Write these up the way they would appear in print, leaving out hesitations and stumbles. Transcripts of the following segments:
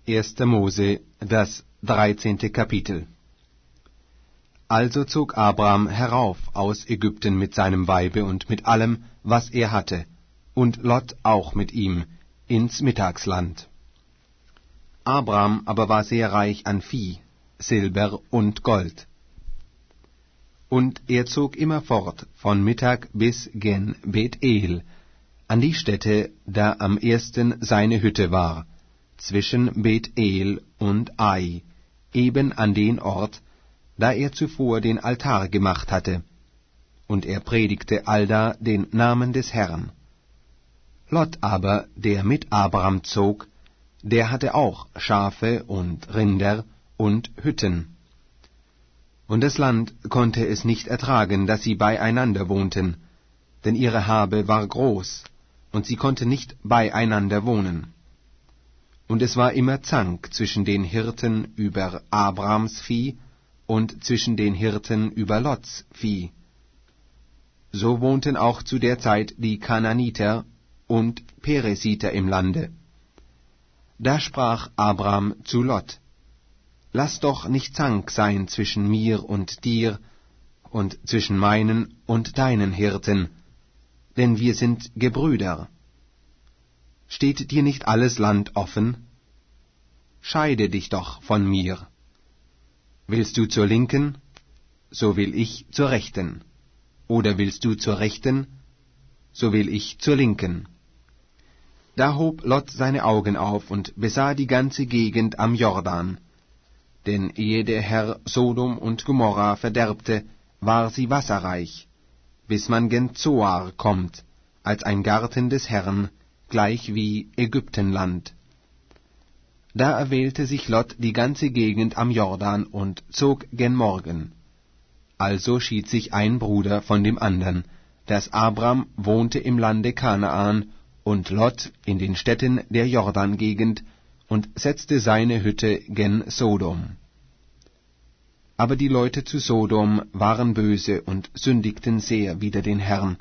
1. Mose, das 13. Kapitel. Also zog Abram herauf aus Ägypten mit seinem Weibe und mit allem, was er hatte, und Lot auch mit ihm, ins Mittagsland. Abram aber war sehr reich an Vieh, Silber und Gold. Und er zog immerfort von Mittag bis gen Bethel, an die Stätte, da am ersten seine Hütte war, zwischen Bethel und Ai, eben an den Ort, da er zuvor den Altar gemacht hatte, und er predigte allda den Namen des Herrn. Lot aber, der mit Abram zog, der hatte auch Schafe und Rinder und Hütten. Und das Land konnte es nicht ertragen, dass sie beieinander wohnten, denn ihre Habe war groß, und sie konnten nicht beieinander wohnen. Und es war immer Zank zwischen den Hirten über Abrams Vieh und zwischen den Hirten über Lots Vieh. So wohnten auch zu der Zeit die Kananiter und Peresiter im Lande. Da sprach Abram zu Lot: Lass doch nicht Zank sein zwischen mir und dir und zwischen meinen und deinen Hirten, denn wir sind Gebrüder. Steht dir nicht alles Land offen? Scheide dich doch von mir. Willst du zur Linken, so will ich zur Rechten. Oder willst du zur Rechten, so will ich zur Linken. Da hob Lot seine Augen auf und besah die ganze Gegend am Jordan. Denn ehe der Herr Sodom und Gomorra verderbte, war sie wasserreich, bis man gen Zoar kommt, als ein Garten des Herrn, gleich wie Ägyptenland. Da erwählte sich Lot die ganze Gegend am Jordan und zog gen Morgen. Also schied sich ein Bruder von dem andern, dass Abram wohnte im Lande Kanaan und Lot in den Städten der Jordan-Gegend und setzte seine Hütte gen Sodom. Aber die Leute zu Sodom waren böse und sündigten sehr wider den Herrn.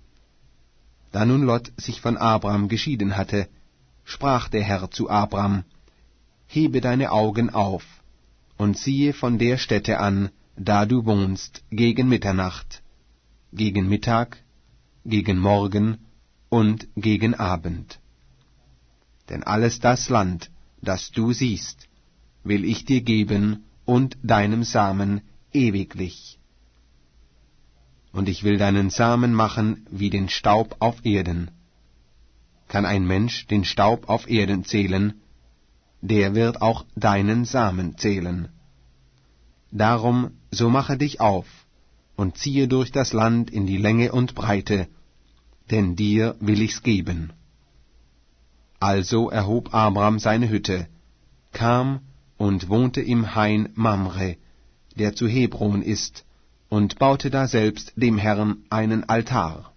Da nun Lot sich von Abram geschieden hatte, sprach der Herr zu Abram: Hebe deine Augen auf und siehe von der Stätte an, da du wohnst, gegen Mitternacht, gegen Mittag, gegen Morgen und gegen Abend. Denn alles das Land, das du siehst, will ich dir geben und deinem Samen ewiglich. Und ich will deinen Samen machen wie den Staub auf Erden. Kann ein Mensch den Staub auf Erden zählen, der wird auch deinen Samen zählen. Darum, so mache dich auf und ziehe durch das Land in die Länge und Breite, denn dir will ich's geben. Also erhob Abram seine Hütte, kam und wohnte im Hain Mamre, der zu Hebron ist, und baute daselbst dem Herrn einen Altar.